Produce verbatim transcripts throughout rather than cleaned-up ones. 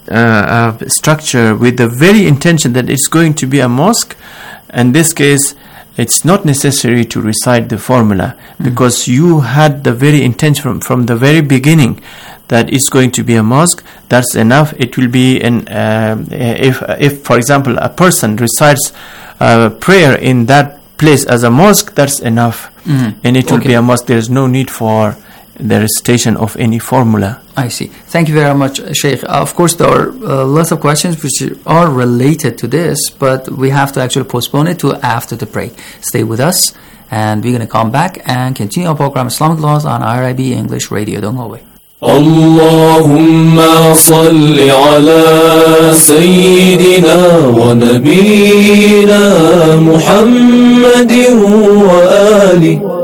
uh, uh, structure with the very intention that it's going to be a mosque. In this case, it's not necessary to recite the formula, mm-hmm. because you had the very intention from, from the very beginning that it's going to be a mosque. That's enough. It will be an uh, if if for example a person recites uh, prayer in that place as a mosque, that's enough, mm-hmm. and it will okay. be a mosque. There's no need for the recitation of any formula. I see. Thank you very much, Sheikh. Uh, of course, there are uh, lots of questions which are related to this, but we have to actually postpone it to after the break. Stay with us, and we're going to come back and continue our program Islamic Laws on I R I B English Radio. Don't go away. اللهم صل على سيدنا ونبينا محمد وآله.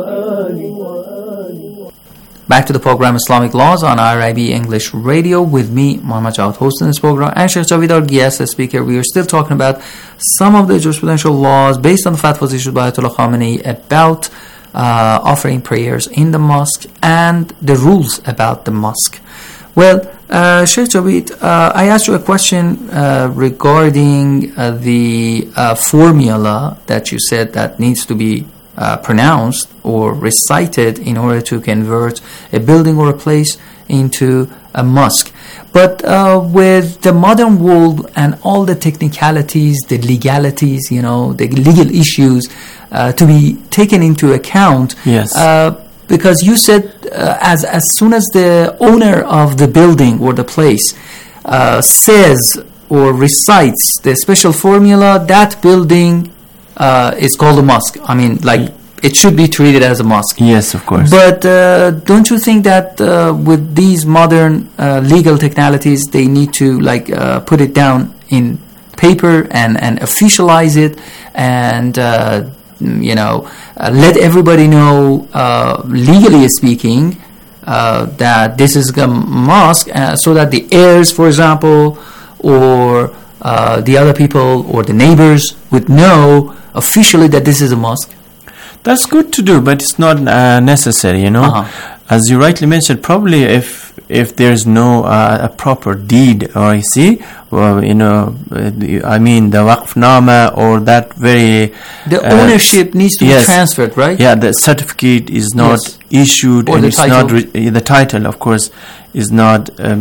Back to the program Islamic Laws on I R I B English Radio with me, Muhammad Jawad, hosting this program, and Sheikh Javid, our guest speaker. We are still talking about some of the jurisprudential laws based on the fatwas issued by Ayatollah Khamenei about uh, offering prayers in the mosque and the rules about the mosque. Well, uh, Sheikh Javid, uh, I asked you a question uh, regarding uh, the uh, formula that you said that needs to be Uh, pronounced or recited in order to convert a building or a place into a mosque. But uh, with the modern world and all the technicalities, the legalities, you know, the legal issues uh, to be taken into account. Yes. Uh, because you said uh, as as soon as the owner of the building or the place uh, says or recites the special formula, that building Uh, is called a mosque. I mean, like, it should be treated as a mosque. Yes, of course. But uh, don't you think that uh, with these modern uh, legal technicalities, they need to, like, uh, put it down in paper and, and officialize it and, uh, you know, uh, let everybody know, uh, legally speaking, uh, that this is a mosque, uh, so that the heirs, for example, or uh, the other people or the neighbors would know officially that this is a mosque? That's good to do, but it's not uh, necessary, you know. Uh-huh. As you rightly mentioned, probably if if there's no uh, a proper deed, or you see, well, you know, uh, I mean the waqfnama or that very the uh, ownership needs to yes, be transferred, right? Yeah, the certificate is not yes. issued, or and the it's title. not re- the title, of course, is not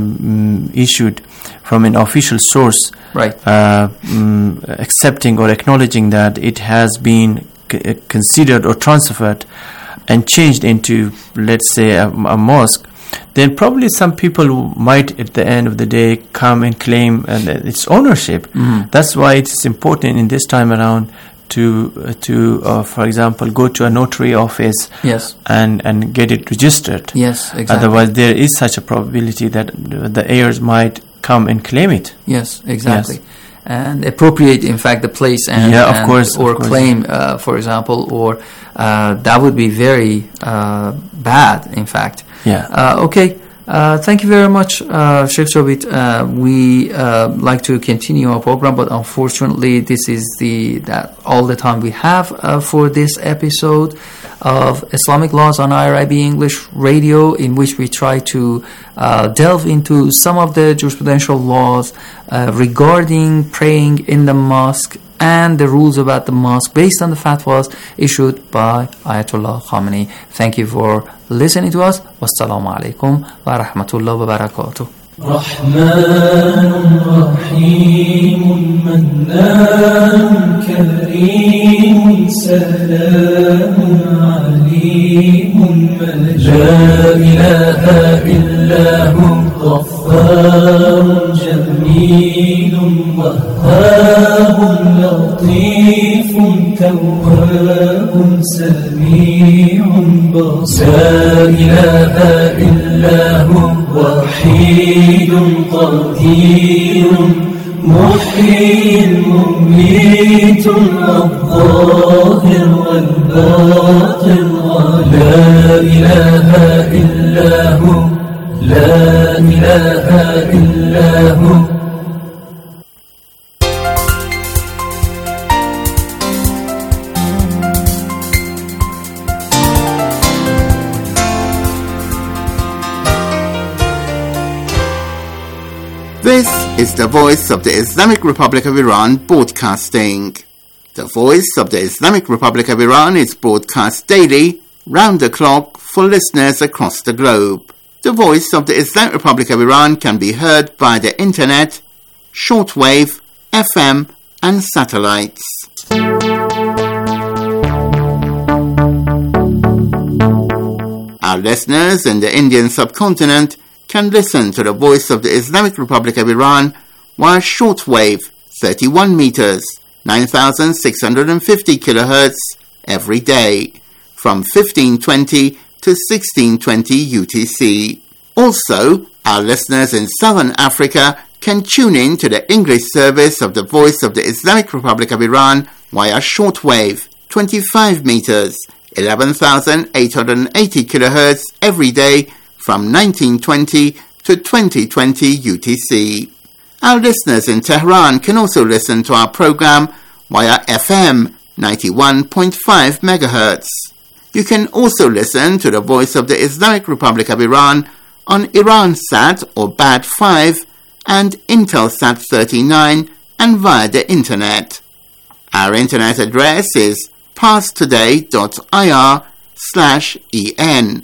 um, issued from an official source, right? Uh, um, accepting or acknowledging that it has been c- considered or transferred and changed into, let's say, a, a mosque, then probably some people might, at the end of the day, come and claim uh, its ownership. Mm-hmm. That's why it is important in this time around to uh, to uh, for example, go to a notary office, yes, and and get it registered. Yes, exactly. Otherwise, there is such a probability that the heirs might come and claim it. Yes, exactly. Yes. And appropriate, in fact, the place and, yeah, of and course, or of course. claim, uh, for example, or uh, that would be very uh, bad, in fact. Yeah. Uh, okay. Uh, thank you very much, uh, Sheikh Jawid. Uh, we uh, like to continue our program, but unfortunately, this is the that all the time we have uh, for this episode of Islamic Laws on I R I B English Radio, in which we try to uh, delve into some of the jurisprudential laws uh, regarding praying in the mosque and the rules about the mosque based on the fatwas issued by Ayatollah Khamenei. Thank you for listening to us. Wassalamu alaikum wa rahmatullahi wa barakatuh. رحمن رحيم منان كريم سلام عليم لا إله إلا هو غفار جميل وهاب لطيف تواب سميع بصير لا إله إلا هو وحيد قدير محيي مميت الظاهر والباطن ولا إله إلا هو لا إله إلا هو. This is the Voice of the Islamic Republic of Iran broadcasting. The Voice of the Islamic Republic of Iran is broadcast daily, round the clock, for listeners across the globe. The Voice of the Islamic Republic of Iran can be heard by the internet, shortwave, F M, and satellites. Our listeners in the Indian subcontinent can listen to the Voice of the Islamic Republic of Iran via shortwave, thirty-one meters, nine thousand six hundred fifty kilohertz every day, from fifteen twenty to sixteen twenty U T C. Also, our listeners in Southern Africa can tune in to the English service of the Voice of the Islamic Republic of Iran via shortwave, twenty-five meters, eleven thousand eight hundred eighty kilohertz every day, from nineteen twenty to twenty twenty U T C. Our listeners in Tehran can also listen to our program via F M ninety-one point five megahertz. You can also listen to the Voice of the Islamic Republic of Iran on Iransat or B A D five and Intelsat thirty-nine and via the internet. Our internet address is parstoday.ir slash en.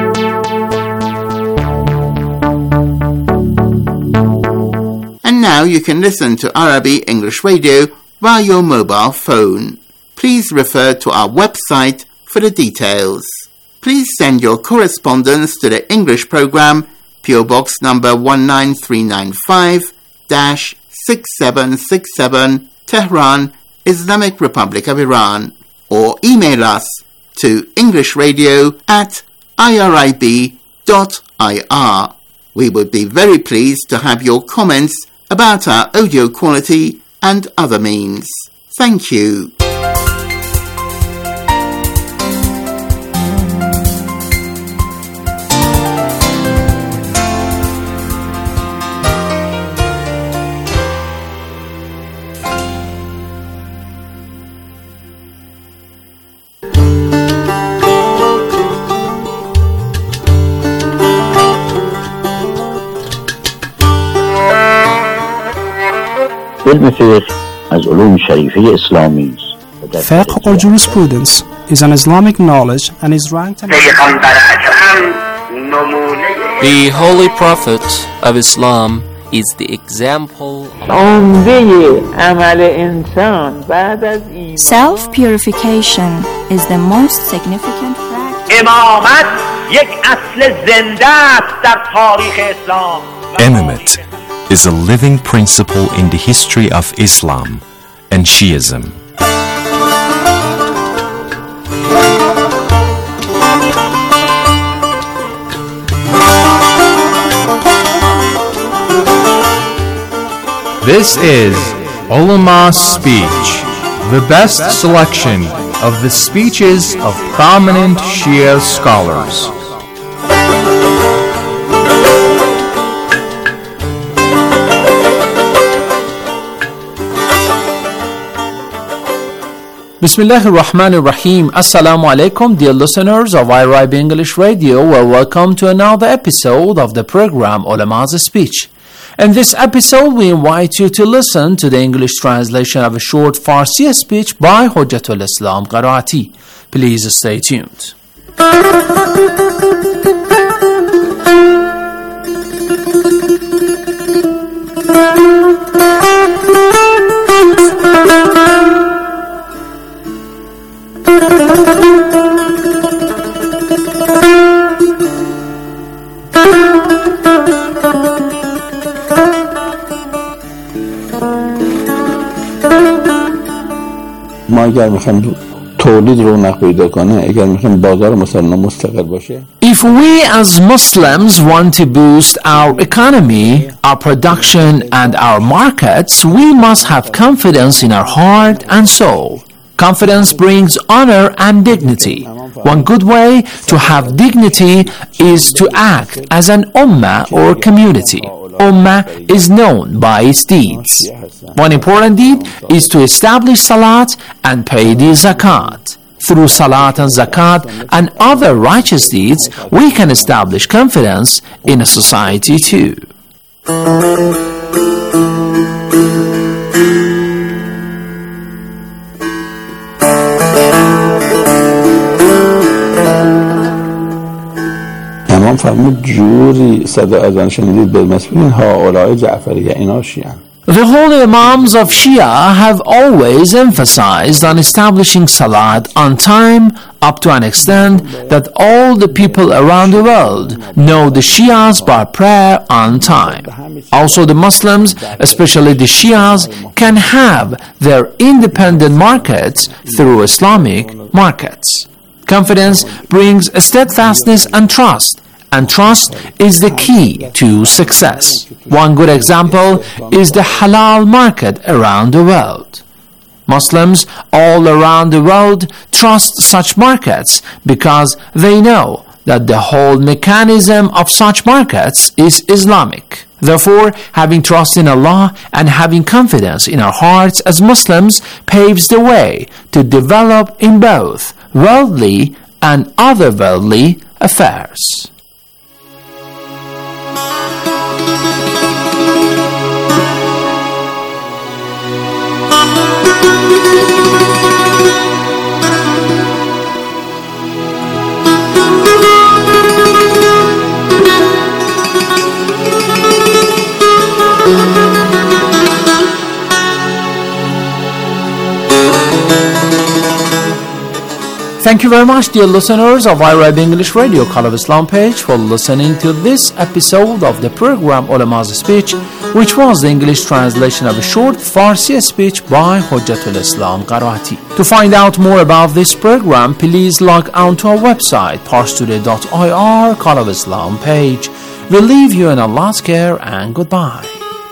And now you can listen to Arabic English Radio via your mobile phone. Please refer to our website for the details. Please send your correspondence to the English program, P O Box number one nine three nine five, six seven six seven, Tehran, Islamic Republic of Iran, or email us to englishradio at irib dot ir. We would be very pleased to have your comments about our audio quality and other means. Thank you. Fiqh or jurisprudence is an Islamic knowledge and is ranked among the Holy Prophet of Islam is the example. Self-purification is the most significant practice. Imamate is a living principle in the history of Islam and Shiism. This is Ulama Speech, the best selection of the speeches of prominent Shia scholars. Bismillahir Rahmanir Rahim. Assalamu alaikum, dear listeners of I R I B English Radio. Well, welcome to another episode of the program Ulama's Speech. In this episode, we invite you to listen to the English translation of a short Farsi speech by Hujjatul Islam Qaraati. Please stay tuned. ما اگر میخوایم تولید رونق پیدا کنه اگر میخوایم بازار مسلمان مستقر باشه. If we as Muslims want to boost our economy, our production and our markets, we must have confidence in our heart and soul. Confidence brings honor and dignity. One good way to have dignity is to act as an ummah or community. Ummah is known by its deeds. One important deed is to establish salat and pay the zakat. Through salat and zakat and other righteous deeds, we can establish confidence in a society too. امام فرمود جوری صدا اذان شنیدید به مسئولین هؤلاء جعفریه اینا شیعن. The holy Imams of Shia have always emphasized on establishing Salat on time up to an extent that all the people around the world know the Shias by prayer on time. Also the Muslims, especially the Shias, can have their independent markets through Islamic markets. Confidence brings steadfastness and trust. And trust is the key to success. One good example is the halal market around the world. Muslims all around the world trust such markets because they know that the whole mechanism of such markets is Islamic. Therefore, having trust in Allah and having confidence in our hearts as Muslims paves the way to develop in both worldly and otherworldly affairs. Thank you very much, dear listeners of iRab English Radio Call of Islam page, for listening to this episode of the program Ulama's Speech, which was the English translation of a short Farsi speech by Hujjatul Islam Qarati. To find out more about this program, please log on to our website, parstoday dot I R, Call of Islam page. We leave you in Allah's care and goodbye.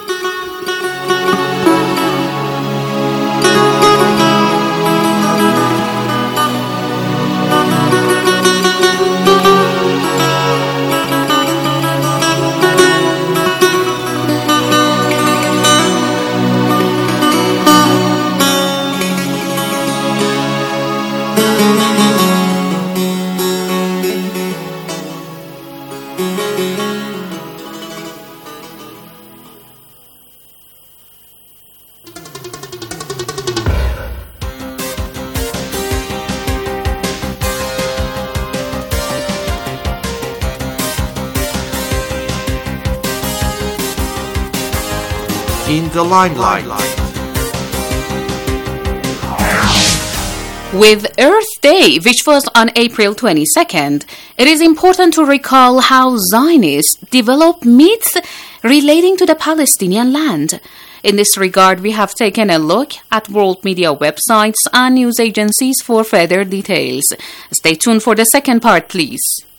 In the limelight. With Earth Day, which was on April twenty-second, it is important to recall how Zionists developed myths relating to the Palestinian land. In this regard, we have taken a look at world media websites and news agencies for further details. Stay tuned for the second part, please.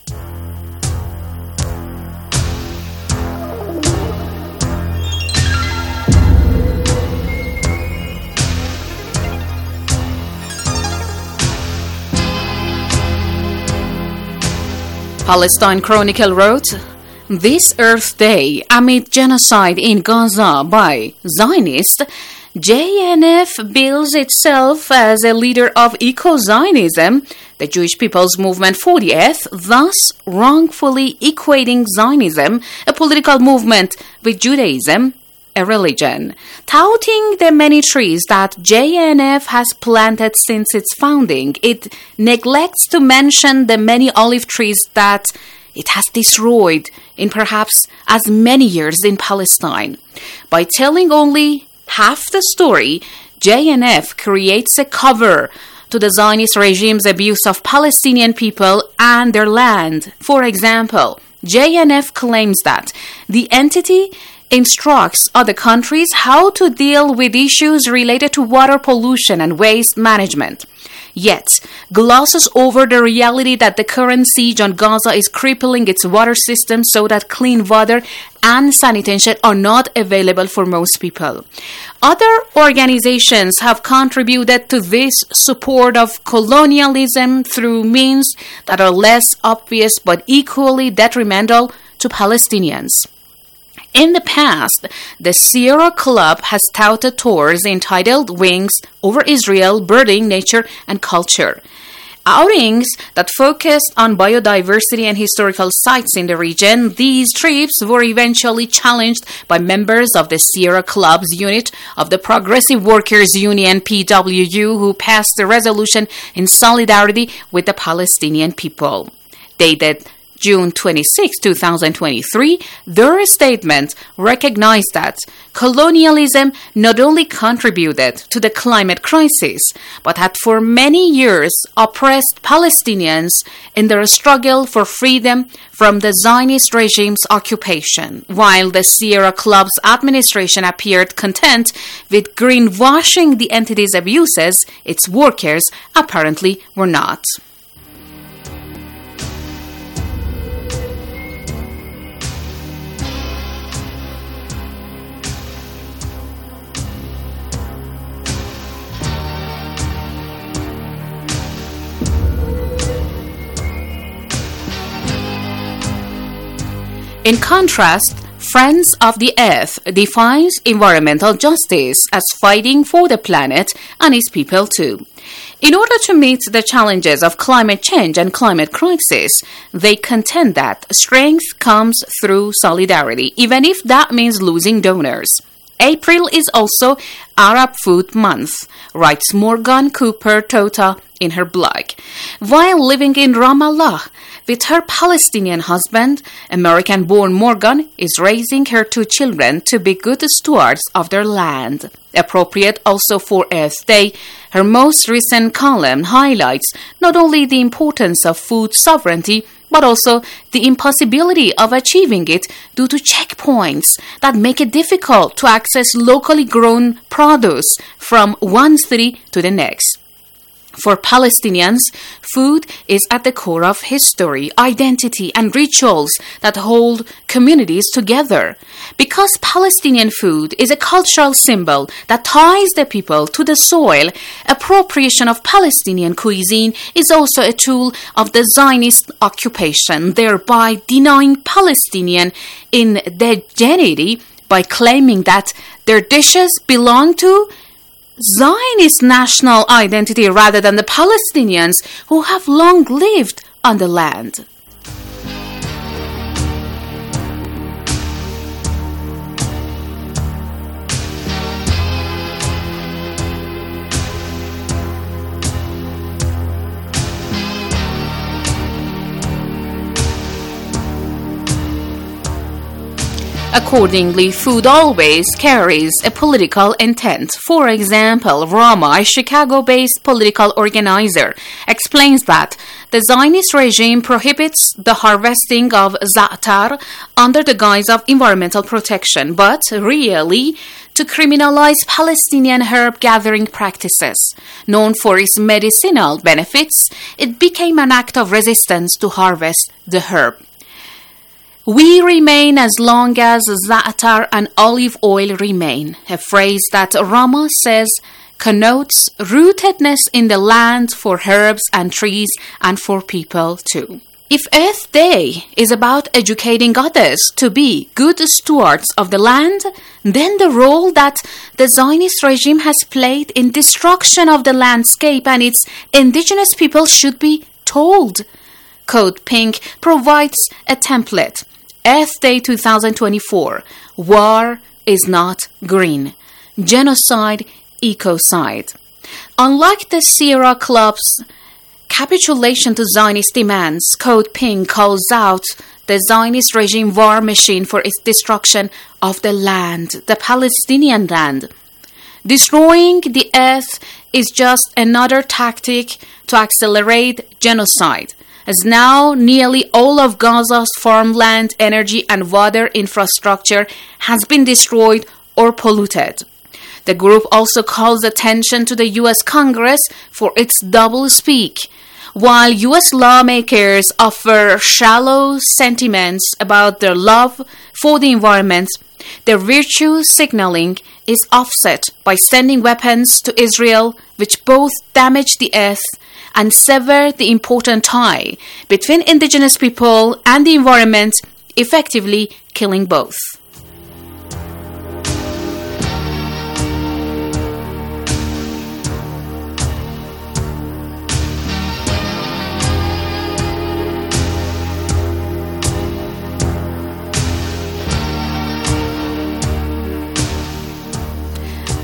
Palestine Chronicle wrote, "This Earth Day, amid genocide in Gaza by Zionists, J N F bills itself as a leader of eco-Zionism, the Jewish People's Movement fortieth, thus wrongfully equating Zionism, a political movement, with Judaism, a religion, touting the many trees that J N F has planted since its founding. It neglects to mention the many olive trees that it has destroyed in perhaps as many years in Palestine. By telling only half the story, J N F creates a cover to the Zionist regime's abuse of Palestinian people and their land. For example, J N F claims that the entity instructs other countries how to deal with issues related to water pollution and waste management, yet glosses over the reality that the current siege on Gaza is crippling its water system so that clean water and sanitation are not available for most people. Other organizations have contributed to this support of colonialism through means that are less obvious but equally detrimental to Palestinians. In the past, the Sierra Club has touted tours entitled Wings Over Israel, Birding, Nature and Culture. outings that focused on biodiversity and historical sites in the region. These trips were eventually challenged by members of the Sierra Club's unit of the Progressive Workers Union, P W U, who passed a resolution in solidarity with the Palestinian people. Dated June twenty-sixth, twenty twenty-three, their statement recognized that colonialism not only contributed to the climate crisis, but had for many years oppressed Palestinians in their struggle for freedom from the Zionist regime's occupation. While the Sierra Club's administration appeared content with greenwashing the entity's abuses, its workers apparently were not. In contrast, Friends of the Earth defines environmental justice as fighting for the planet and its people too. In order to meet the challenges of climate change and climate crisis, they contend that strength comes through solidarity, even if that means losing donors. April is also Arab Food Month, writes Morgan Cooper Tota in her blog. While living in Ramallah with her Palestinian husband, American-born Morgan is raising her two children to be good stewards of their land. Appropriate also for Earth Day, her most recent column highlights not only the importance of food sovereignty, but also the impossibility of achieving it due to checkpoints that make it difficult to access locally grown produce from one city to the next. For Palestinians, food is at the core of history, identity, and rituals that hold communities together. Because Palestinian food is a cultural symbol that ties the people to the soil, appropriation of Palestinian cuisine is also a tool of the Zionist occupation, thereby denying Palestinian indigeneity by claiming that their dishes belong to Zionist national identity rather than the Palestinians who have long lived on the land. Accordingly, food always carries a political intent. For example, Rama, a Chicago-based political organizer, explains that the Zionist regime prohibits the harvesting of za'atar under the guise of environmental protection, but really to criminalize Palestinian herb gathering practices. Known for its medicinal benefits, it became an act of resistance to harvest the herb. We remain as long as za'atar and olive oil remain, a phrase that Rama says connotes rootedness in the land for herbs and trees and for people too. If Earth Day is about educating others to be good stewards of the land, then the role that the Zionist regime has played in destruction of the landscape and its indigenous people should be told. Code Pink provides a template. Earth Day twenty twenty-four. War is not green. Genocide, ecocide. Unlike the Sierra Club's capitulation to Zionist demands, Code Pink calls out the Zionist regime war machine for its destruction of the land, the Palestinian land. Destroying the earth is just another tactic to accelerate genocide, as now nearly all of Gaza's farmland, energy, and water infrastructure has been destroyed or polluted. The group also calls attention to the U S Congress for its doublespeak. While U S lawmakers offer shallow sentiments about their love for the environment, their virtue signaling is offset by sending weapons to Israel, which both damage the earth and sever the important tie between indigenous people and the environment, effectively killing both.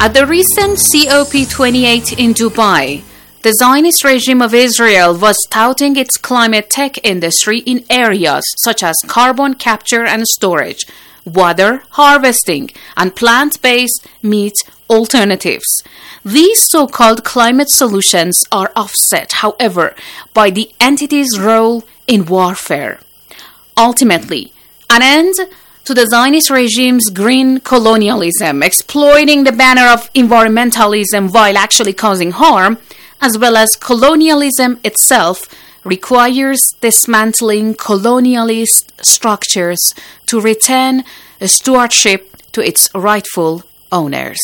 At the recent C O P twenty-eight in Dubai, the Zionist regime of Israel was touting its climate tech industry in areas such as carbon capture and storage, water harvesting, and plant-based meat alternatives. These so-called climate solutions are offset, however, by the entity's role in warfare. Ultimately, an end to the Zionist regime's green colonialism, exploiting the banner of environmentalism while actually causing harm, as well as colonialism itself, requires dismantling colonialist structures to return stewardship to its rightful owners.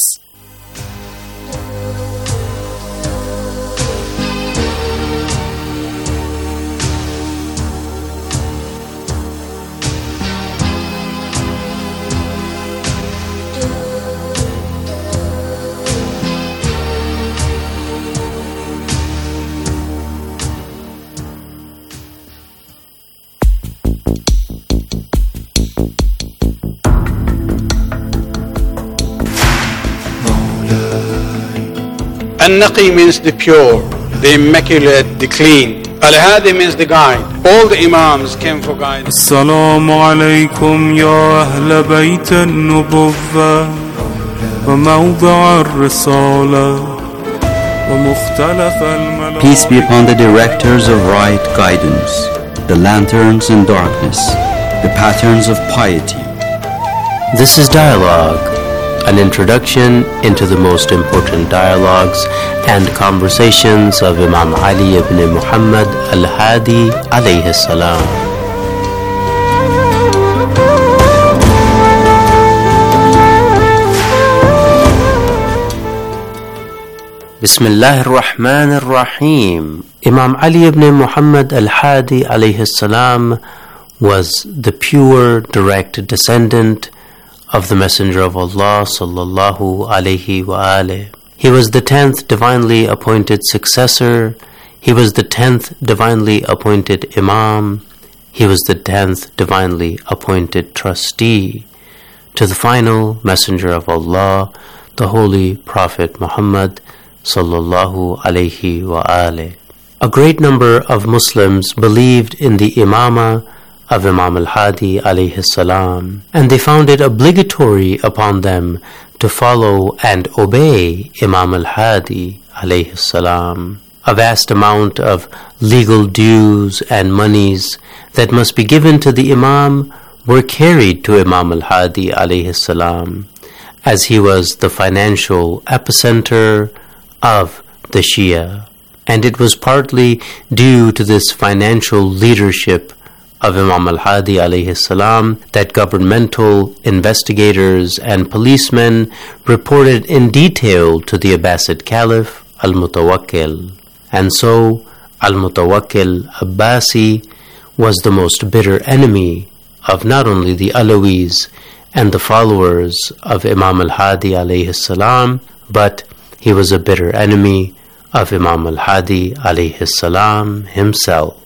An-Naqi means the pure, the immaculate, the clean. Al-Hadi means the guide. All the Imams came for guidance. السلام عليكم يا أهل بيت النبوة وموضع الرسالة ومختلف الملائكة. Peace be upon the directors of right guidance, the lanterns in darkness, the patterns of piety. This is Dialogue, an introduction into the most important dialogues and conversations of Imam Ali ibn Muhammad al-Hadi alayhi salam. Bismillah ar-Rahman ar-Rahim. Imam Ali ibn Muhammad al-Hadi alayhi salam was the pure, direct descendant of the Messenger of Allah sallallahu alayhi wa alayhi. He was the tenth divinely appointed successor. He was the tenth divinely appointed Imam. He was the tenth divinely appointed trustee to the final Messenger of Allah, the Holy Prophet Muhammad sallallahu alayhi wa alayhi. A great number of Muslims believed in the Imama of Imam al-Hadi alayhi salam, and they found it obligatory upon them to follow and obey Imam al-Hadi alayhi salam. A vast amount of legal dues and monies that must be given to the Imam were carried to Imam al-Hadi alayhi salam, as he was the financial epicenter of the Shia. And it was partly due to this financial leadership of Imam al-Hadi alayhi salam that governmental investigators and policemen reported in detail to the Abbasid Caliph al-Mutawakkil. And so al-Mutawakkil Abbasi was the most bitter enemy of not only the Alawis and the followers of Imam al-Hadi alayhi salam, but he was a bitter enemy of Imam al-Hadi alayhi salam himself.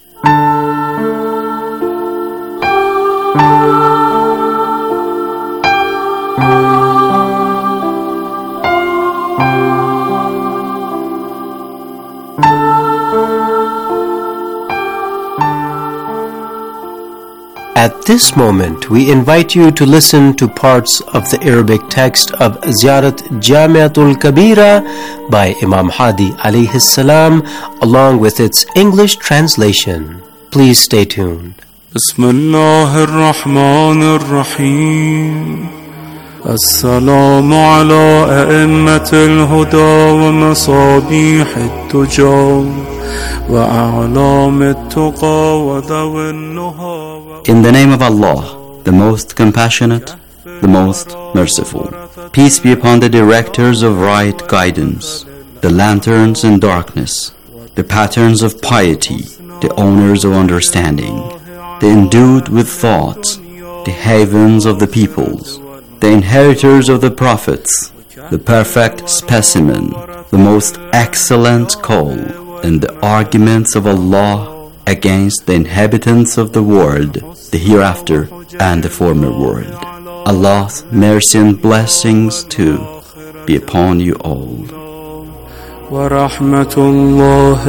At this moment, we invite you to listen to parts of the Arabic text of Ziyarat Jamiatul Kabira by Imam Hadi alayhi salam, along with its English translation. Please stay tuned. Bismillah ar-Rahman ar-Rahim. السلام على أئمة الهدى ومصابيح التجار وأعلام التقى وذوي النهى. In the name of Allah, the most compassionate, the most merciful. Peace be upon the directors of right guidance, the lanterns in darkness, the patterns of piety, the owners of understanding, the endued with thought, the havens of the peoples, the inheritors of the prophets, the perfect specimen, the most excellent call, and the arguments of Allah against the inhabitants of the world, the hereafter and the former world. Allah's mercy and blessings to be upon you all. ورحمة الله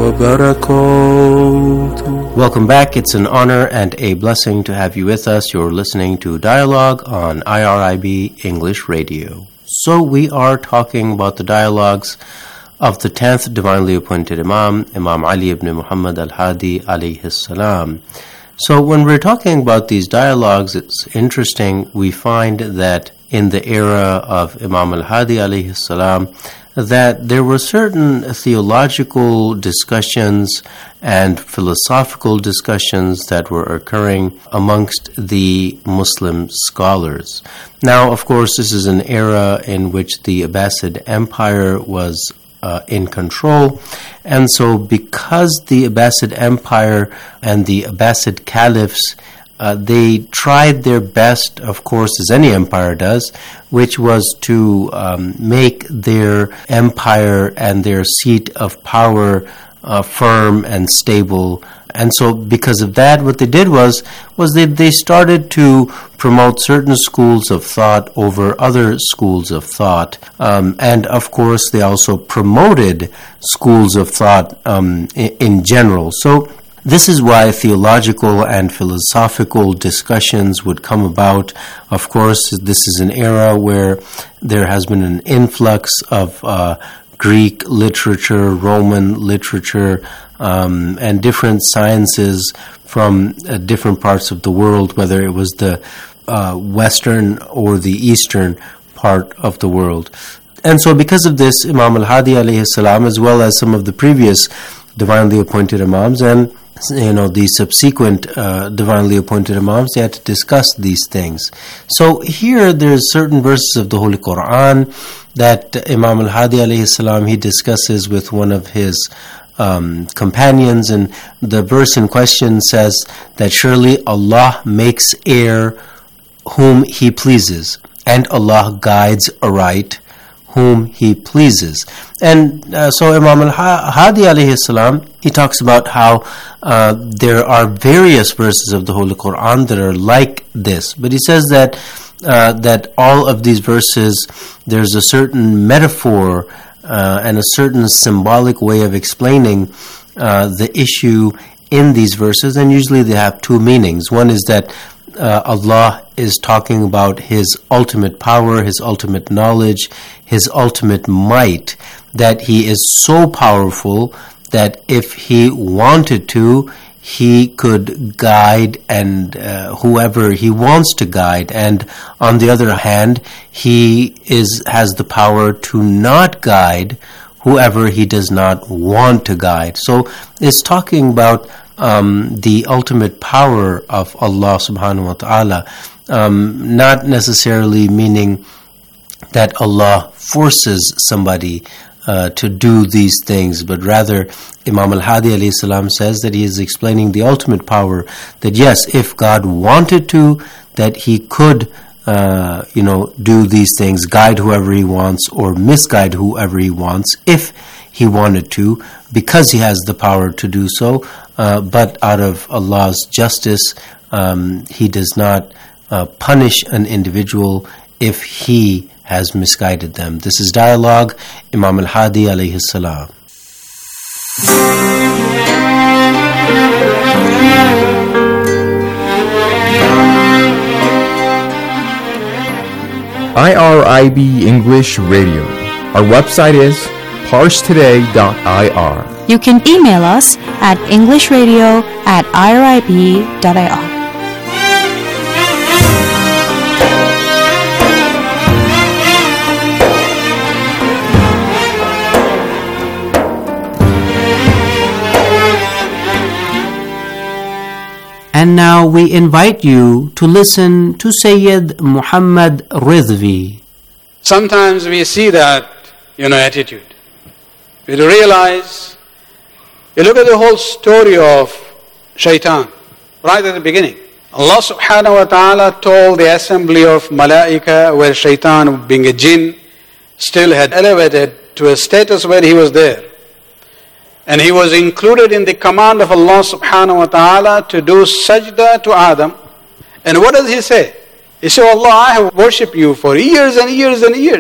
وبركاته. Welcome back. It's an honor and a blessing to have you with us. You're listening to Dialogue on I R I B English Radio. So we are talking about the dialogues of the tenth divinely appointed Imam, Imam Ali ibn Muhammad al-Hadi alayhi salam. So when we're talking about these dialogues, it's interesting. We find that in the era of Imam al-Hadi alayhi salam, that there were certain theological discussions and philosophical discussions that were occurring amongst the Muslim scholars. Now, of course, this is an era in which the Abbasid Empire was uh, in control, and so because the Abbasid Empire and the Abbasid Caliphs Uh, they tried their best, of course, as any empire does, which was to um, make their empire and their seat of power uh, firm and stable. And so because of that, what they did was, was that they started to promote certain schools of thought over other schools of thought. Um, and of course, they also promoted schools of thought um, in, in general. So this is why theological and philosophical discussions would come about. Of course, this is an era where there has been an influx of uh, Greek literature, Roman literature, um, and different sciences from uh, different parts of the world, whether it was the uh, western or the eastern part of the world. And so because of this, Imam al-Hadi alayhi salam, as well as some of the previous divinely appointed Imams and you know, the subsequent uh, divinely appointed Imams, they had to discuss these things. So here there's certain verses of the Holy Quran that Imam al-Hadi alayhi salam, he discusses with one of his um, companions, and the verse in question says that surely Allah makes heir whom He pleases, and Allah guides aright whom He pleases. And uh, so Imam al-Hadi alayhi salam, he talks about how uh, there are various verses of the Holy Quran that are like this. But he says that uh, that all of these verses, there's a certain metaphor uh, and a certain symbolic way of explaining uh, the issue in these verses, and usually they have two meanings. One is that uh, Allah is talking about His ultimate power, His ultimate knowledge, His ultimate might, that He is so powerful that if He wanted to, He could guide and uh, whoever He wants to guide. And on the other hand, He is has the power to not guide whoever He does not want to guide. So it's talking about um, the ultimate power of Allah subhanahu wa ta'ala, um, not necessarily meaning that Allah forces somebody uh, to do these things, but rather Imam al-Hadi alayhi salam says that he is explaining the ultimate power, that yes, if God wanted to, that He could uh, you know, do these things, guide whoever He wants or misguide whoever He wants, if He wanted to, because He has the power to do so, uh, but out of Allah's justice, um, He does not uh, punish an individual if He has misguided them. This is Dialogue, Imam al-Hadi alayhi salam. I R I B English Radio. Our website is parstoday dot I R. You can email us at englishradio at I R I B dot I R. And now we invite you to listen to Sayyid Muhammad Ridvi. Sometimes we see that, you know, attitude. We realize, you look at the whole story of Shaitan, right at the beginning. Allah subhanahu wa ta'ala told the assembly of Malaika, where Shaitan, being a jinn, still had elevated to a status where he was there. And he was included in the command of Allah subhanahu wa ta'ala to do sajda to Adam. And what does he say? He said, Allah, I have worshipped you for years and years and years.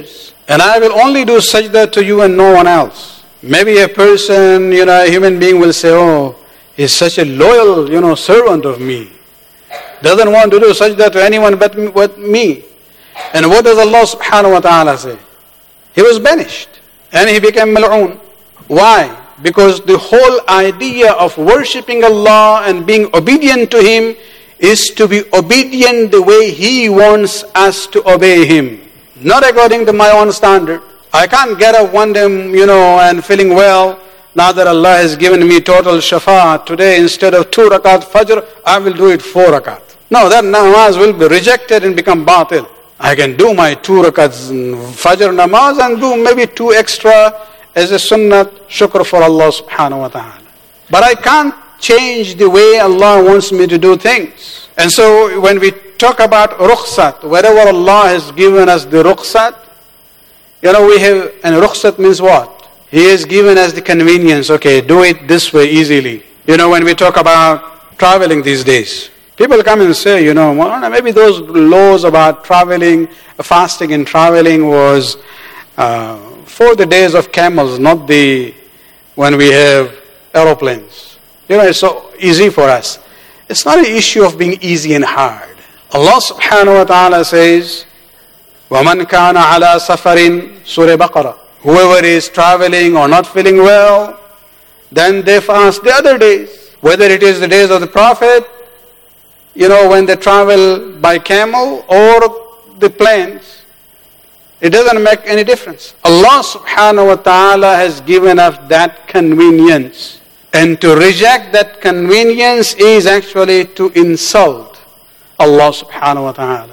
And I will only do sajda to you and no one else. Maybe a person, you know, a human being will say, oh, he's such a loyal, you know, servant of me. Doesn't want to do sajda to anyone but me, but me. And what does Allah subhanahu wa ta'ala say? He was banished. And he became mal'oon. Why? Because the whole idea of worshipping Allah and being obedient to Him is to be obedient the way He wants us to obey Him. Not according to my own standard. I can't get up one day, you know, and feeling well, now that Allah has given me total shafaat, today instead of two rakat fajr, I will do it four rakat. No, that namaz will be rejected and become batil. I can do my two rakats fajr namaz and do maybe two extra as a sunnat shukr for Allah subhanahu wa ta'ala. But I can't change the way Allah wants me to do things. And so when we talk about rukhsat, wherever Allah has given us the rukhsat, you know, we have, and rukhsat means what? He has given us the convenience, okay, do it this way easily. You know, when we talk about traveling these days, people come and say, you know, well, maybe those laws about traveling, fasting and traveling was uh, for the days of camels, not the, when we have aeroplanes. You know, it's so easy for us. It's not an issue of being easy and hard. Allah subhanahu wa ta'ala says, وَمَنْ كَانَ عَلَى سَفَرٍ Surah Baqarah. Whoever is traveling or not feeling well, then they fast the other days. Whether it is the days of the Prophet, you know, when they travel by camel or the planes, it doesn't make any difference. Allah subhanahu wa ta'ala has given us that convenience. And to reject that convenience is actually to insult Allah subhanahu wa ta'ala.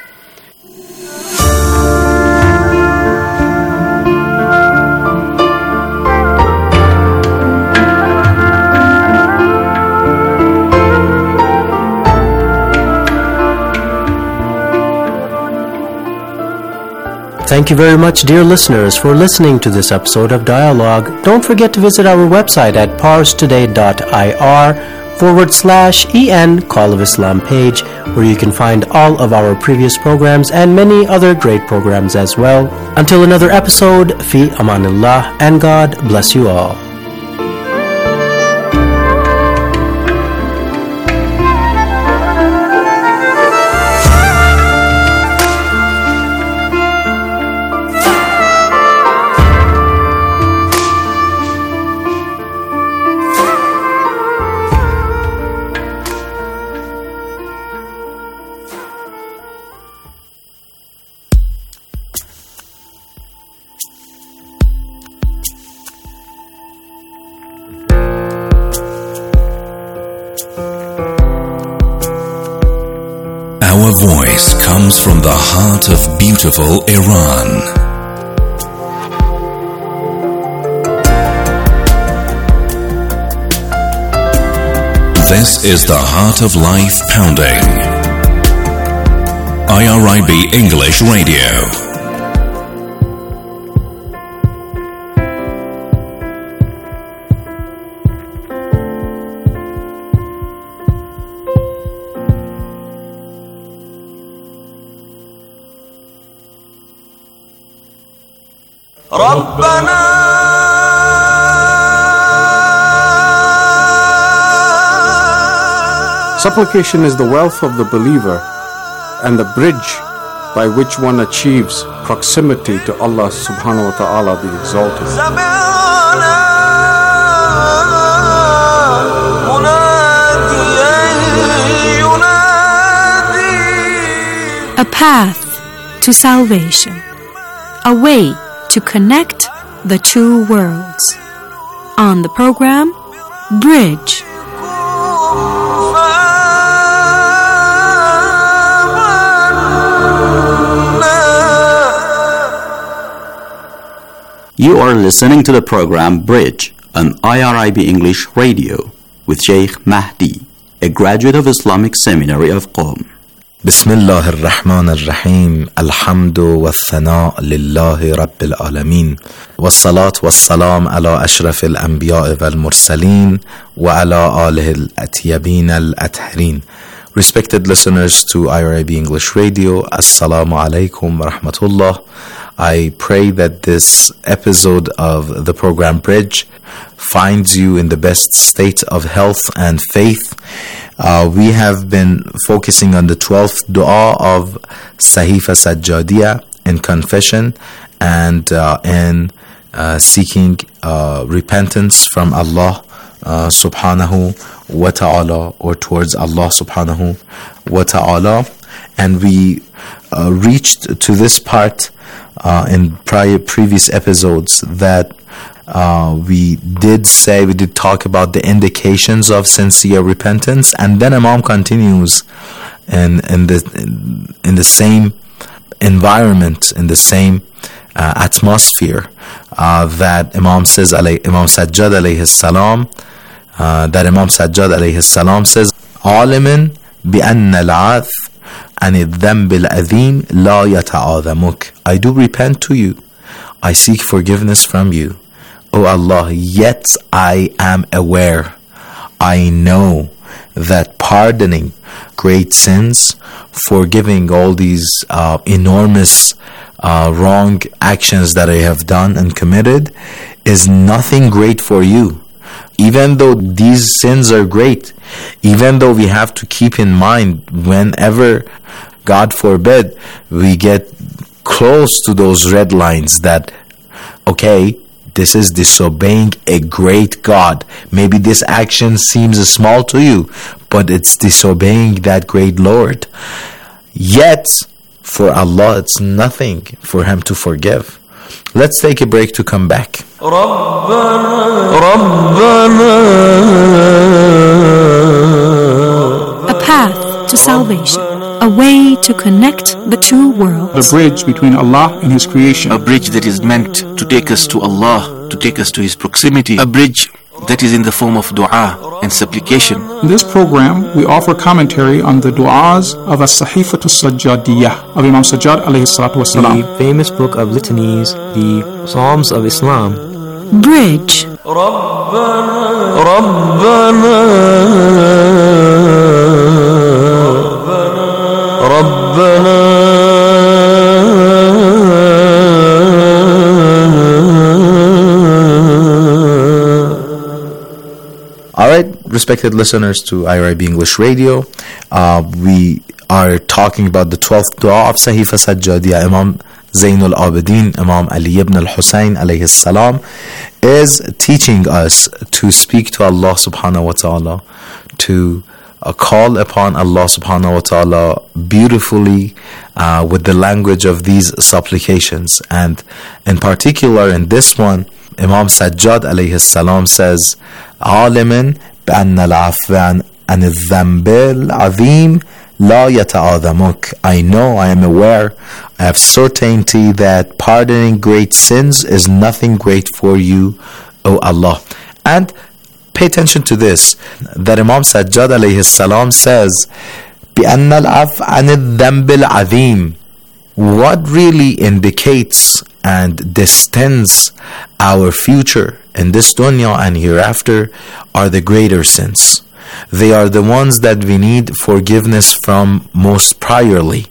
Thank you very much, dear listeners, for listening to this episode of Dialogue. Don't forget to visit our website at parstoday.ir forward slash en Call of Islam page, where you can find all of our previous programs and many other great programs as well. Until another episode, fi amanillah, and God bless you all. Our voice comes from the heart of beautiful Iran. This is the Heart of Life Pounding. I R I B English Radio. Supplication is the wealth of the believer and the bridge by which one achieves proximity to Allah subhanahu wa ta'ala the Exalted. A path to salvation. A way to connect the two worlds. On the program, Bridge. You are listening to the program Bridge on I R I B English Radio with Sheikh Mahdi, a graduate of Islamic Seminary of Qom. بسم الله الرحمن الرحيم الحمد والثناء لله رب العالمين والصلاة والسلام على أشرف الأنبياء والمرسلين وعلى آله الأطيبين الأطهرين Respected listeners to I R I B English Radio, Assalamu alaikum wa rahmatullah. I pray that this episode of the program Bridge finds you in the best state of health and faith. Uh, we have been focusing on the twelfth dua of Sahifa Sajjadiyah in confession and uh, in uh, seeking uh, repentance from Allah uh, subhanahu wa ta'ala, or towards Allah subhanahu wa ta'ala. And we uh, reached to this part uh, in prior previous episodes that uh, we did say, we did talk about the indications of sincere repentance, and then Imam continues in, in, the, in, in the same environment, in the same uh, atmosphere uh, that Imam says, Imam Sajjad alayhi salam, Uh, that Imam Sajjad alayhi salam says, عالم بأن العاث عن الذنب العظيم لا يتعاظمك. I do repent to you, I seek forgiveness from you, O Allah, yet I am aware, I know that pardoning great sins, forgiving all these uh, enormous uh, wrong actions that I have done and committed, is nothing great for you. Even though these sins are great, even though we have to keep in mind whenever, God forbid, we get close to those red lines that, okay, this is disobeying a great God. Maybe this action seems small to you, but it's disobeying that great Lord. Yet, for Allah, it's nothing for Him to forgive. Let's take a break to come back. A path to salvation, a way to connect the two worlds. The bridge between Allah and His creation. A bridge that is meant to take us to Allah, to take us to His proximity. A bridge that is in the form of dua and supplication. In this program, we offer commentary on the du'as of As-Sahifatu Sajjadiyah of Imam Sajjad alayhi salatu wasalam. The famous book of litanies, the Psalms of Islam. Bridge. Alright, respected listeners to I R I B English Radio, uh, we are talking about the twelfth dua of Sahifa Sajjadiyah. Imam Zainul Abidin, Imam Ali ibn al-Husayn alayhi salam, is teaching us to speak to Allah subhanahu wa ta'ala, to uh, call upon Allah subhanahu wa ta'ala beautifully uh, with the language of these supplications. And in particular in this one, Imam Sajjad alayhi salam says, عالم بأن العفو عن الذنب العظيم لا يتعاظمك. I know, I am aware, I have certainty that pardoning great sins is nothing great for you, O Allah. And pay attention to this, that Imam Sajjad alayhi salam says, بأن العفو عن الذنب العظيم. What really indicates and destines our future in this dunya and hereafter are the greater sins. They are the ones that we need forgiveness from most priorly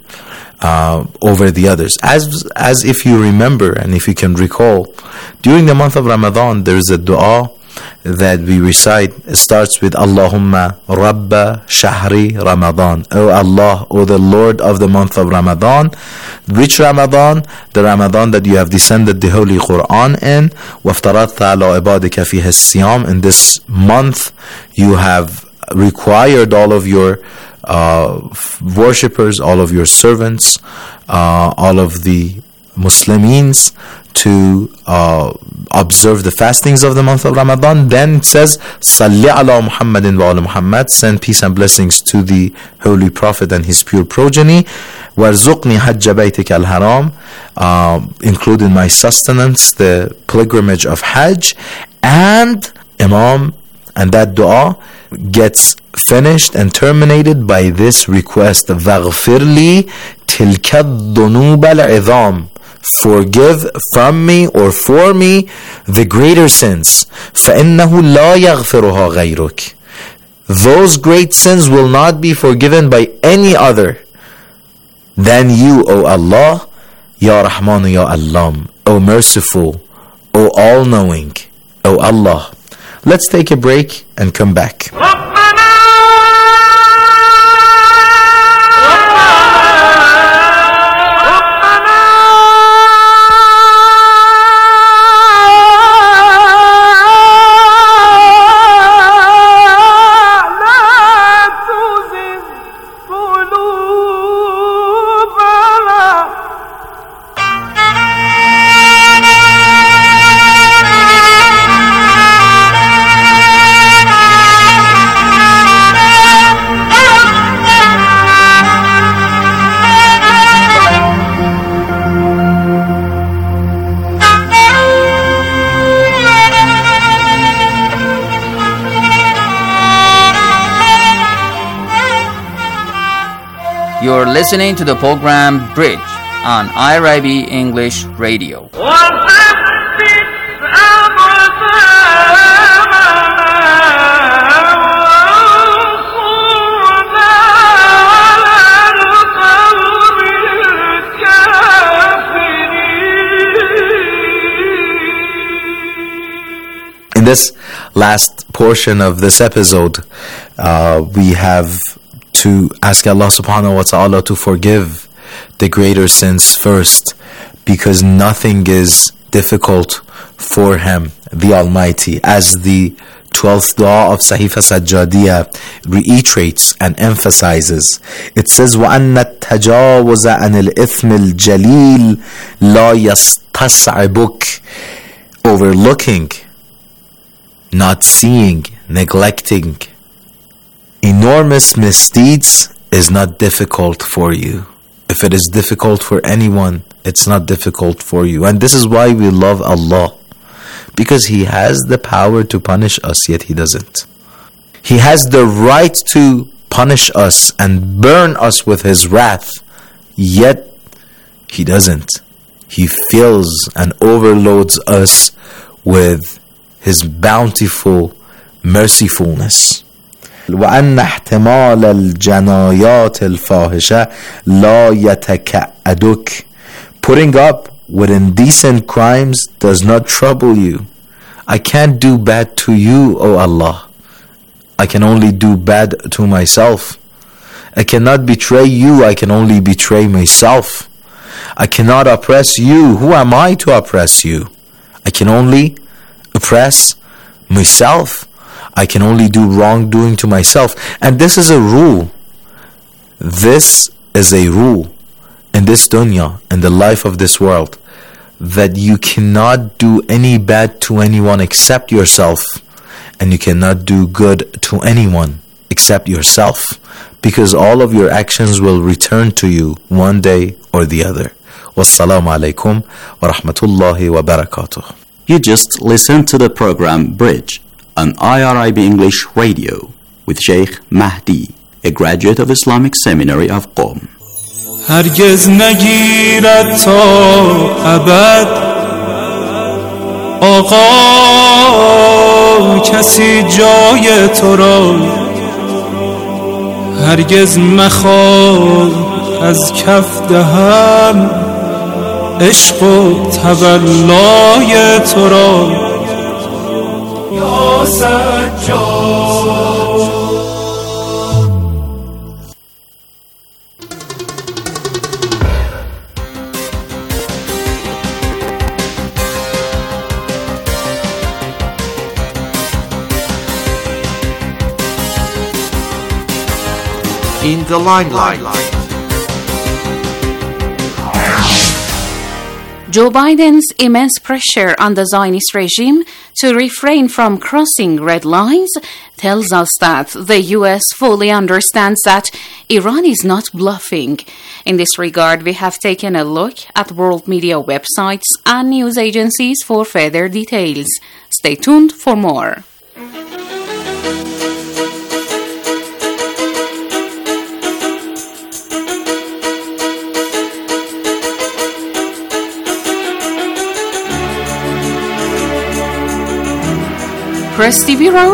uh, over the others. As, as if you remember and if you can recall, during the month of Ramadan, there is a dua that we recite. It starts with Allahumma Rabba Shahri Ramadan. O Allah, O the Lord of the month of Ramadan. Which Ramadan? The Ramadan that you have descended the Holy Quran in. وَافْتَرَضْتَ عَلَىٰ عِبَادِكَ فِيهِ الصِّيَامِ. In this month you have required all of your uh, worshippers, all of your servants, uh, all of the Muslims to uh, observe the fastings of the month of Ramadan. Then it says, Salli ala Muhammadin wa ala Muhammad, send peace and blessings to the Holy Prophet and his pure progeny. Warzuqni hajja baytika al-haram, uh, include in my sustenance the pilgrimage of Hajj. And Imam, and that dua gets finished and terminated by this request, Vaghfirli tilka dhunub al-idham, forgive from me or for me the greater sins. فَإِنَّهُ لَا يَغْفِرُهَا غَيْرُكَ. those great sins will not be forgiven by any other than you, O Allah, Ya Rahman, Ya Alam, O merciful, O all-knowing, O Allah. Let's take a break and come back. You're listening to the program Bridge on I R I B English Radio. In this last portion of this episode, uh, we have to ask Allah subhanahu wa ta'ala to forgive the greater sins first, because nothing is difficult for Him, the Almighty, as the twelfth dua of Sahifa Sajjadiyah reiterates and emphasizes. It says, وَأَنَّ التَّجَاوُزَ عَنِ الْإِثْمِ الْجَلِيلِ لَا يَسْتَصْعِبُكَ. Overlooking, not seeing, neglecting enormous misdeeds is not difficult for you. If it is difficult for anyone, it's not difficult for you. And this is why we love Allah, because He has the power to punish us, yet He doesn't. He has the right to punish us and burn us with His wrath, yet He doesn't. He fills and overloads us with His bountiful mercifulness. وأن احتمال الجنايات الفاحشة لا يتكأدك. Putting up with indecent crimes does not trouble you. I can't do bad to you, O Allah. I can only do bad to myself. I cannot betray you. I can only betray myself. I cannot oppress you. Who am I to oppress you? I can only oppress myself. I can only do wrongdoing to myself. And this is a rule. This is a rule in this dunya, in the life of this world, that you cannot do any bad to anyone except yourself, and you cannot do good to anyone except yourself, because all of your actions will return to you one day or the other. Wassalamu alaikum wa rahmatullahi wa barakatuh. You just listened to the program Bridge on I R I B English Radio with Sheikh Mahdi, a graduate of Islamic Seminary of Qom. هرگز نگیرد تا ابد آقا کسی جای تو را، هرگز مخواه از کف دهم عشق و تولای تو را. یا سجاد in the limelight. Joe Biden's immense pressure on the Zionist regime to refrain from crossing red lines tells us that the U S fully understands that Iran is not bluffing. In this regard, we have taken a look at world media websites and news agencies for further details. Stay tuned for more. Press T V wrote,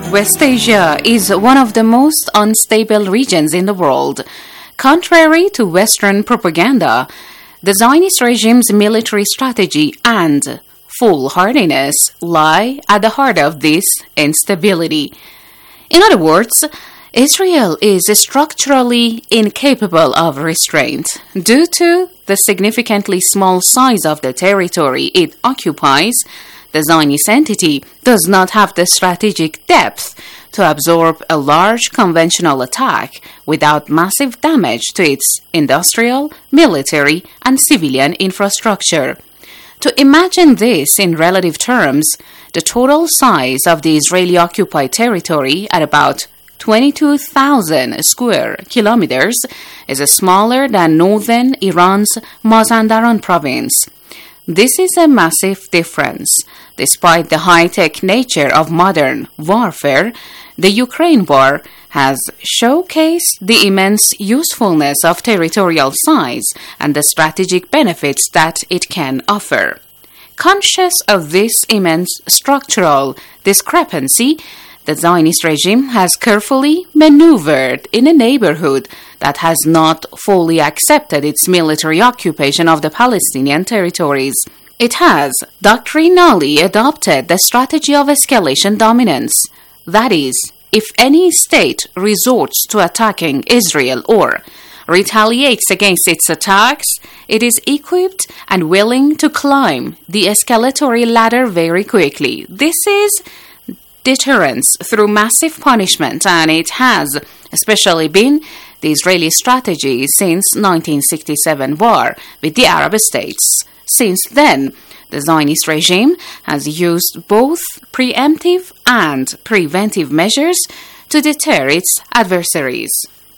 West Asia is one of the most unstable regions in the world. Contrary to Western propaganda, the Zionist regime's military strategy and foolhardiness lie at the heart of this instability. In other words, Israel is structurally incapable of restraint due to the significantly small size of the territory it occupies. The Zionist entity does not have the strategic depth to absorb a large conventional attack without massive damage to its industrial, military, and civilian infrastructure. To imagine this in relative terms, the total size of the Israeli-occupied territory at about twenty-two thousand square kilometers is smaller than northern Iran's Mazandaran province. This is a massive difference. Despite the high-tech nature of modern warfare, the Ukraine war has showcased the immense usefulness of territorial size and the strategic benefits that it can offer. Conscious of this immense structural discrepancy, the Zionist regime has carefully maneuvered in a neighborhood that has not fully accepted its military occupation of the Palestinian territories. It has doctrinally adopted the strategy of escalation dominance. That is, if any state resorts to attacking Israel or retaliates against its attacks, it is equipped and willing to climb the escalatory ladder very quickly. This is deterrence through massive punishment, and it has especially been the Israeli strategy since nineteen sixty-seven war with the Arab states. Since then, the Zionist regime has used both preemptive and preventive measures to deter its adversaries.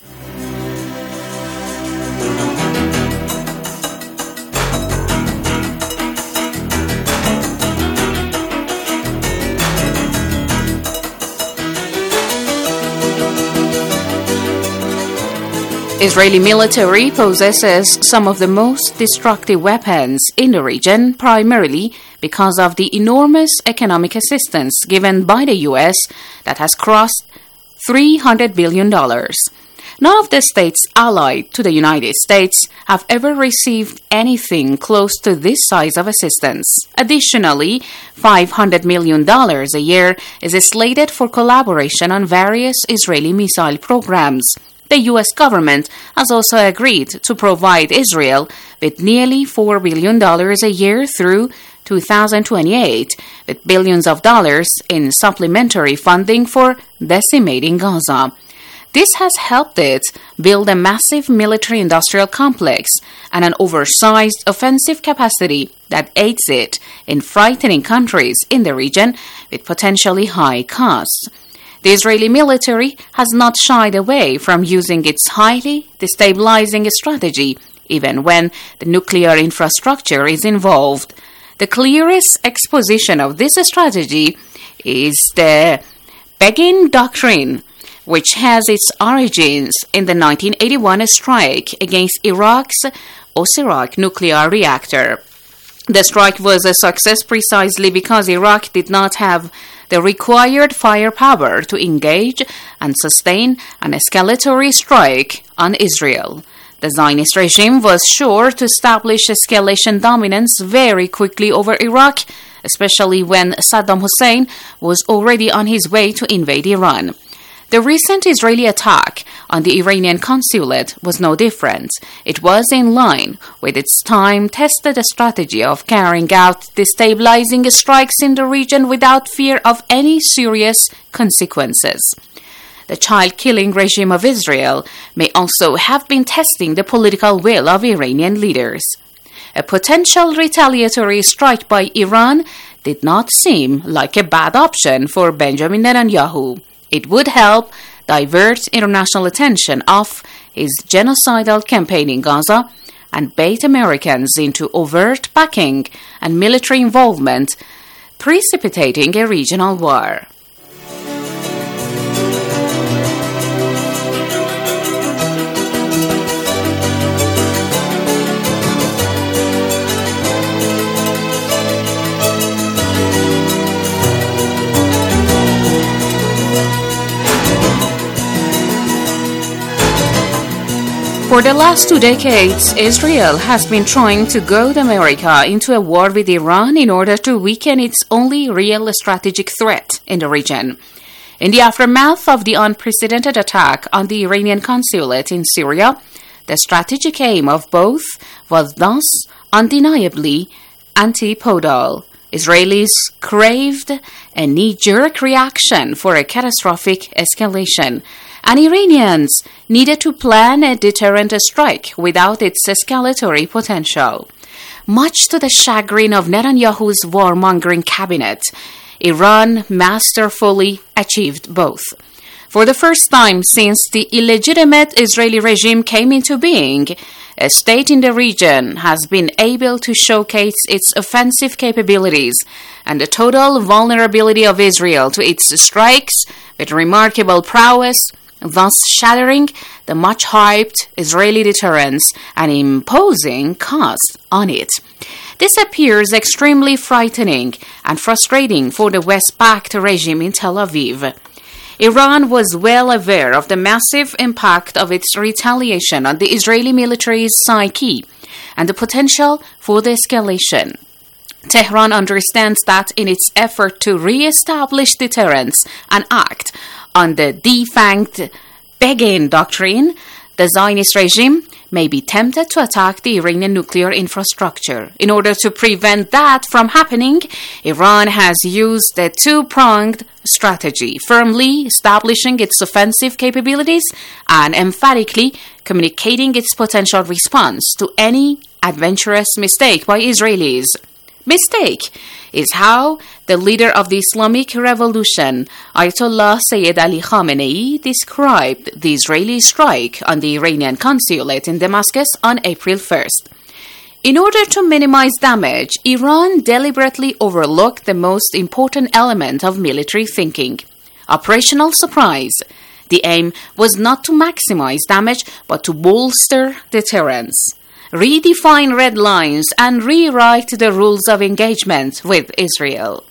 Israeli military possesses some of the most destructive weapons in the region, primarily because of the enormous economic assistance given by the U S that has crossed three hundred billion dollars. None of the states allied to the United States have ever received anything close to this size of assistance. Additionally, five hundred million dollars a year is slated for collaboration on various Israeli missile programs. The U S government has also agreed to provide Israel with nearly four billion dollars a year through two thousand twenty-eight, with billions of dollars in supplementary funding for decimating Gaza. This has helped it build a massive military-industrial complex and an oversized offensive capacity that aids it in frightening countries in the region with potentially high costs. The Israeli military has not shied away from using its highly destabilizing strategy, even when the nuclear infrastructure is involved. The clearest exposition of this strategy is the Begin Doctrine, which has its origins in the nineteen eighty-one strike against Iraq's Osirak nuclear reactor. The strike was a success precisely because Iraq did not have the required firepower to engage and sustain an escalatory strike on Israel. The Zionist regime was sure to establish escalation dominance very quickly over Iraq, especially when Saddam Hussein was already on his way to invade Iran. The recent Israeli attack on the Iranian consulate was no different. It was in line with its time-tested strategy of carrying out destabilizing strikes in the region without fear of any serious consequences. The child-killing regime of Israel may also have been testing the political will of Iranian leaders. A potential retaliatory strike by Iran did not seem like a bad option for Benjamin Netanyahu. It would help divert international attention off his genocidal campaign in Gaza and bait Americans into overt backing and military involvement, precipitating a regional war. For the last two decades, Israel has been trying to goad America into a war with Iran in order to weaken its only real strategic threat in the region. In the aftermath of the unprecedented attack on the Iranian consulate in Syria, the strategic aim of both was thus undeniably antipodal. Israelis craved a knee-jerk reaction for a catastrophic escalation, and Iranians needed to plan a deterrent strike without its escalatory potential. Much to the chagrin of Netanyahu's warmongering cabinet, Iran masterfully achieved both. For the first time since the illegitimate Israeli regime came into being, a state in the region has been able to showcase its offensive capabilities and the total vulnerability of Israel to its strikes with remarkable prowess, thus shattering the much-hyped Israeli deterrence and imposing cost on it. This appears extremely frightening and frustrating for the West-backed regime in Tel Aviv. Iran was well aware of the massive impact of its retaliation on the Israeli military's psyche and the potential for the escalation. Tehran understands that in its effort to re-establish deterrence and act on the defanged Begin doctrine, the Zionist regime may be tempted to attack the Iranian nuclear infrastructure. In order to prevent that from happening, Iran has used a two-pronged strategy, firmly establishing its offensive capabilities and emphatically communicating its potential response to any adventurous mistake by Israelis. Mistake is how the leader of the Islamic Revolution, Ayatollah Sayyid Ali Khamenei, described the Israeli strike on the Iranian consulate in Damascus on April first. In order to minimize damage, Iran deliberately overlooked the most important element of military thinking: operational surprise. The aim was not to maximize damage, but to bolster deterrence, redefine red lines, and rewrite the rules of engagement with Israel.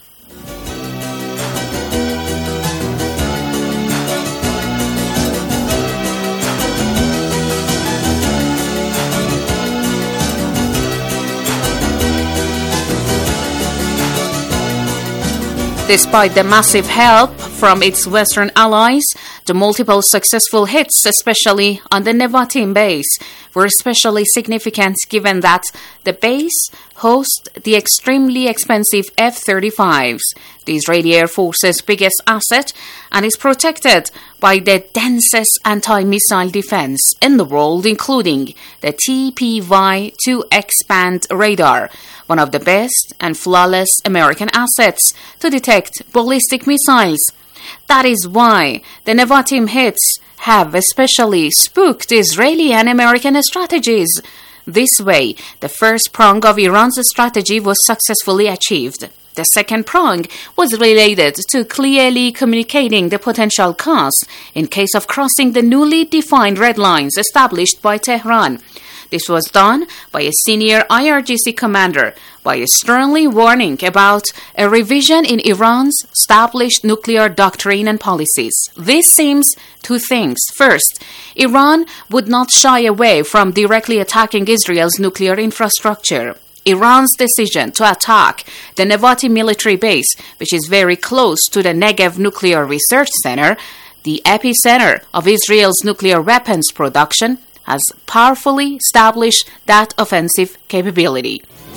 Despite the massive help from its Western allies, the multiple successful hits, especially on the Nevatim base, were especially significant given that the base hosts the extremely expensive F thirty-fives, the Israeli Air Force's biggest asset, and is protected by the densest anti-missile defense in the world, including the T P Y two X-band radar, one of the best and flawless American assets to detect ballistic missiles. That is why the Nevatim hits have especially spooked Israeli and American strategies. This way, the first prong of Iran's strategy was successfully achieved. The second prong was related to clearly communicating the potential cost in case of crossing the newly defined red lines established by Tehran. This was done by a senior I R G C commander by sternly warning about a revision in Iran's established nuclear doctrine and policies. This seems two things. First, Iran would not shy away from directly attacking Israel's nuclear infrastructure. Iran's decision to attack the Nevatim military base, which is very close to the Negev Nuclear Research Center, the epicenter of Israel's nuclear weapons production, has powerfully established that offensive capability.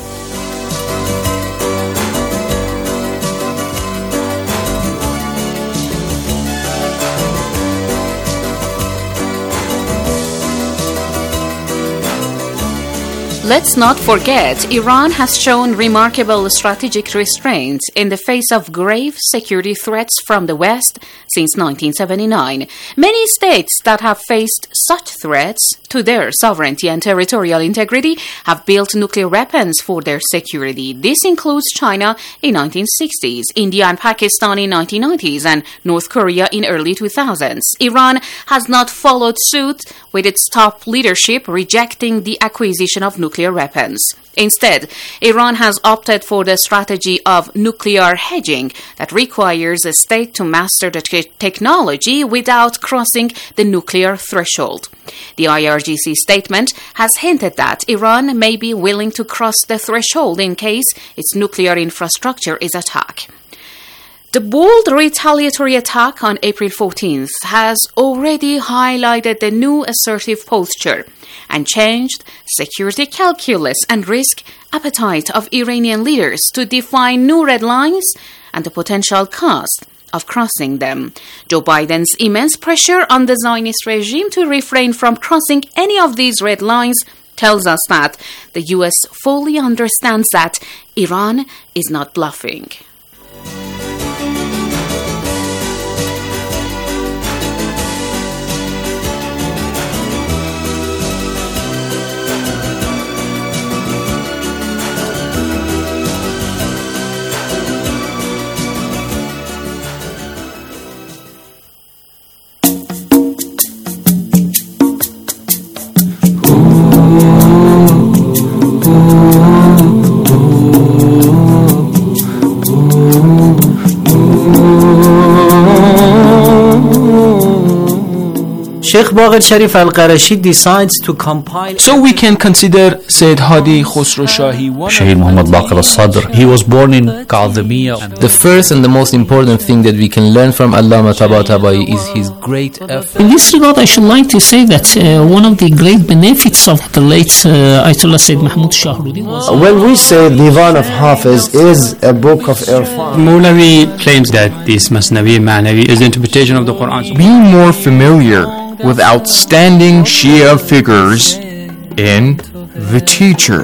Let's not forget, Iran has shown remarkable strategic restraint in the face of grave security threats from the West since nineteen seventy-nine. Many states that have faced such threats to their sovereignty and territorial integrity have built nuclear weapons for their security. This includes China in nineteen sixties, India and Pakistan in nineteen nineties, and North Korea in early two thousands. Iran has not followed suit with its top leadership rejecting the acquisition of nuclear nuclear weapons. Instead, Iran has opted for the strategy of nuclear hedging that requires a state to master the te- technology without crossing the nuclear threshold. The I R G C statement has hinted that Iran may be willing to cross the threshold in case its nuclear infrastructure is attacked. The bold retaliatory attack on April fourteenth has already highlighted the new assertive posture and changed security calculus and risk appetite of Iranian leaders to define new red lines and the potential cost of crossing them. Joe Biden's immense pressure on the Zionist regime to refrain from crossing any of these red lines tells us that the U S fully understands that Iran is not bluffing. Sheikh Baqir Sharif Al-Qarashi decides to compile. So we can consider Sayyid Hadi Khosrow Shahi one. Shaheed Muhammad Baqir al-Sadr. He was born in Kadhimiya. The first and the most important thing that we can learn from Allama Tabatabai is his great effort. In this regard, I should like to say that uh, one of the great benefits of the late uh, Ayatollah Sayyid Mahmoud Shahrudi was... When we say Divan of Hafiz is a book of Irfan, Mawlavi claims that this Masnavi Ma'navi is the interpretation of the Quran. Be more familiar with outstanding Shia figures in The Teacher.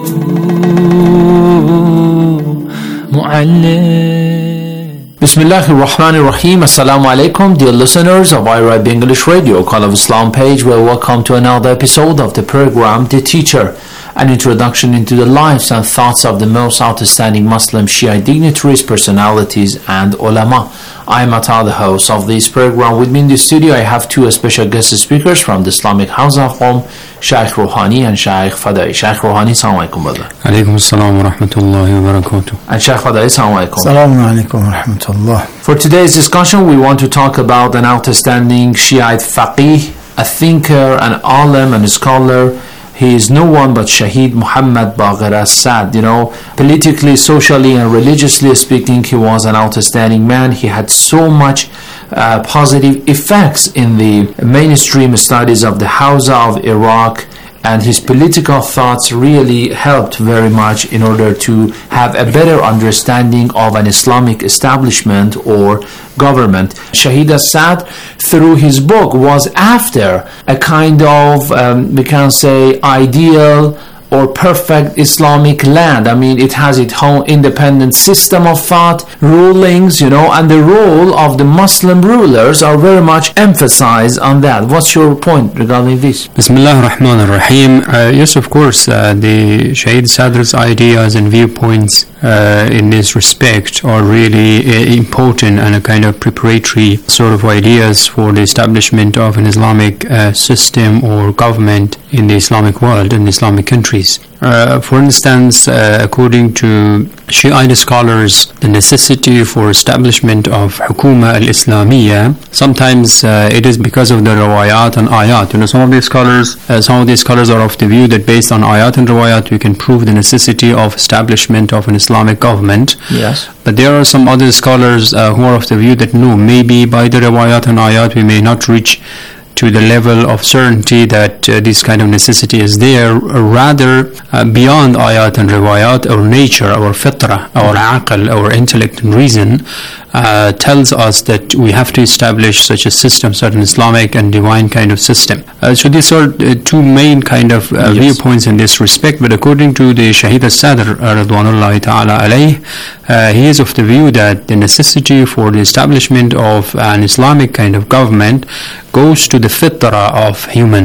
Bismillahir Rahmanir Rahim. Assalamu alaikum, dear listeners of I R I B English Radio, Call of Islam page. Well, welcome to another episode of the program The Teacher, an introduction into the lives and thoughts of the most outstanding Muslim Shia dignitaries, personalities, and ulama. I am Atta, the host of this program. With me in the studio, I have two special guest speakers from the Islamic House of Home, Shaykh Rouhani and Shaykh Fadai. Shaykh Rouhani, assalamu alaikum, brother. Alaikum assalam wa rahmatullahi wa barakatuh. And Shaykh Fadai, assalamu alaikum. Assalamu alaikum wa rahmatullah. For today's discussion, we want to talk about an outstanding Shiite faqih, a thinker, an alim, and a scholar. He is no one but Shaheed Muhammad Baqir al-Sadr. You know, politically, socially, and religiously speaking, he was an outstanding man. He had so much uh, positive effects in the mainstream studies of the Hausa of Iraq, and his political thoughts really helped very much in order to have a better understanding of an Islamic establishment or government. Shaheed al-Sadr, through his book, was after a kind of, um, we can say, ideal or perfect Islamic land. I mean, it has its own independent system of thought, rulings, you know, and the role of the Muslim rulers are very much emphasized on that. What's your point regarding this? Bismillah ar-Rahman ar-Rahim. Uh, yes, of course, uh, the Shaheed Sadr's ideas and viewpoints uh, in this respect are really uh, important and a kind of preparatory sort of ideas for the establishment of an Islamic uh, system or government in the Islamic world and Islamic countries. Uh, for instance, uh, according to Shiite scholars, the necessity for establishment of Hukuma al-Islamiyya, sometimes uh, it is because of the riwayat and ayat. You know, some of these scholars, uh, some of these scholars are of the view that based on ayat and riwayat, we can prove the necessity of establishment of an Islamic government. Yes. But there are some other scholars uh, who are of the view that no, maybe by the riwayat and ayat we may not reach to the level of certainty that uh, this kind of necessity is there. Rather, uh, beyond ayat and riwayat, our nature, our fitra, our aql, our intellect and reason uh, tells us that we have to establish such a system, certain Islamic and divine kind of system. Uh, so these are uh, two main kind of uh, yes. viewpoints in this respect. But according to the Shaheed al-Sadr, Radwanullahi ta'ala alayh, uh, he is of the view that the necessity for the establishment of an Islamic kind of government goes to the fitra of human,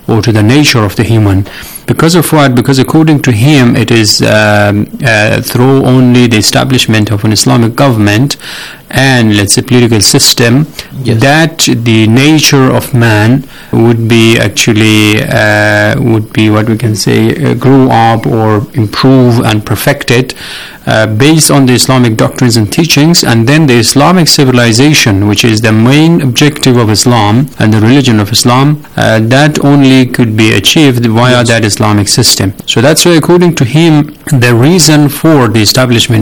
or to the nature of the human. Because of what? Because according to him, it is um, uh, through only the establishment of an Islamic government and, let's say, political system, yes, that the nature of man would be actually uh, would be what we can say uh, grew up or improve and perfected uh, based on the Islamic doctrines and teachings. And then the Islamic civilization, which is the main objective of Islam and the religion of Islam, uh, that only could be achieved via, yes, that Islamic system. So that's why, according to him, the reason for the establishment